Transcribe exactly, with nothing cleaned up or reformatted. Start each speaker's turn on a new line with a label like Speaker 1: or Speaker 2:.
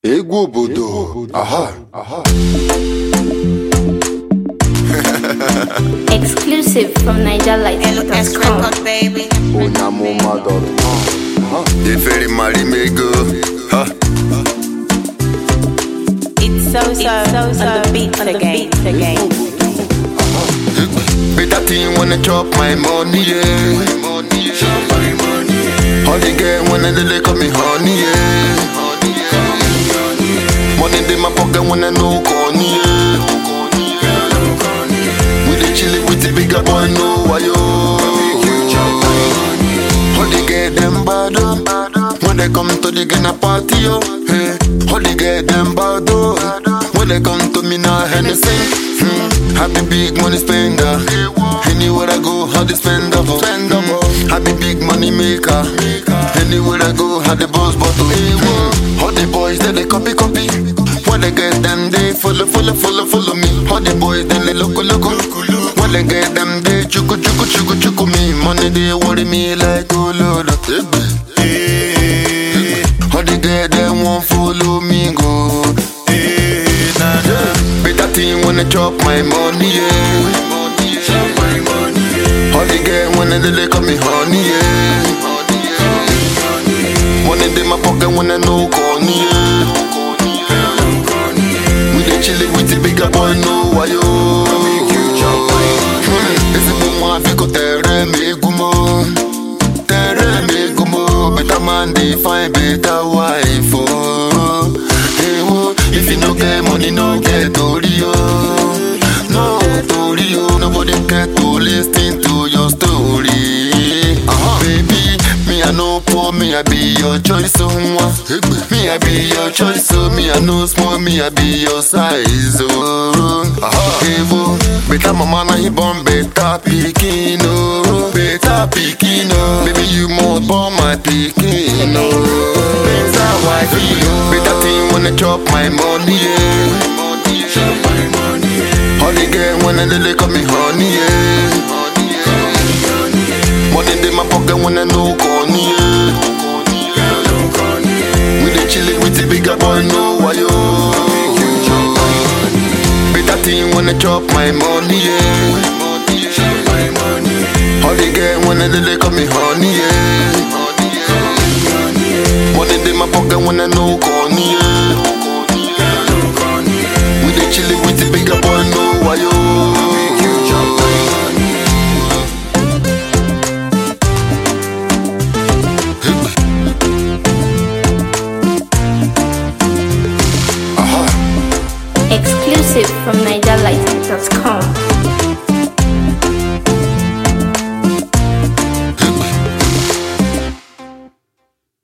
Speaker 1: Egwu obodo. Aha, aha.
Speaker 2: Exclusive from Niger Light dot com.
Speaker 3: Baby.
Speaker 1: Onyamuma dot com.
Speaker 4: Iferi Marimego. Ha.
Speaker 3: It's so so so so on the beat again. again.
Speaker 4: Better thing when I chop my money, yeah. Chop my money, yeah. All the girl when they they call me honey, yeah. Money in my pocket when I know corny, yeah. We dey chillin' with the bigger boy, no why yo. All the girl them bad oh. When they come to the Ghana party, yo. Hey. All the girl them bad oh. When they come to me now, Hennessy. Hmm. I be big money spender. Anywhere I go, how they spend up. Hmm. I be big money maker. Anywhere I go, how the boss bottle. Hmm. All the boys then they copy copy. When they get them, they follow follow follow follow me. All the boys then they loco loco. When they get them, they chuku chuku chuku chuku me. Money they worry me like oh lord. All the girls them won't follow me go. Better thing when I chop my money, yeah. All the girls when they they call me honey, yeah. Money in my pocket when I know corny, yeah. We dey chillin' with the bigger boy, no why yo. Ese boy fi ko tere me gumo, tere me gumo. Better man dey find better wife, oh. Hey, oh. If you no get money, no get tori, oh. No tori, oh. Nobody care to listen to your story. Uh-huh. Baby, me I no poor, me I be your choice, oh. Me I be your choice, oh. Me I no small, me I be your size, oh. Uh-huh. Hey, oh. Better mama na he born better pikin, oh. Better pikin, oh. Baby you more born my pikin, oh. Better wife, oh. Better thing when I chop my money, yeah. Chop my money, yeah. All the girl when I they call me honey, yeah. Money in my pocket when I know corny, yeah. We dey chillin' with the bigger boy, no why yo. Better thing when I chop my money, yeah. All the girl when I they call me honey, yeah. Money in my pocket when I know corny, yeah. We dey chillin' with the bigger boy, no why yo.
Speaker 2: Exclusive from Niger Light dot com.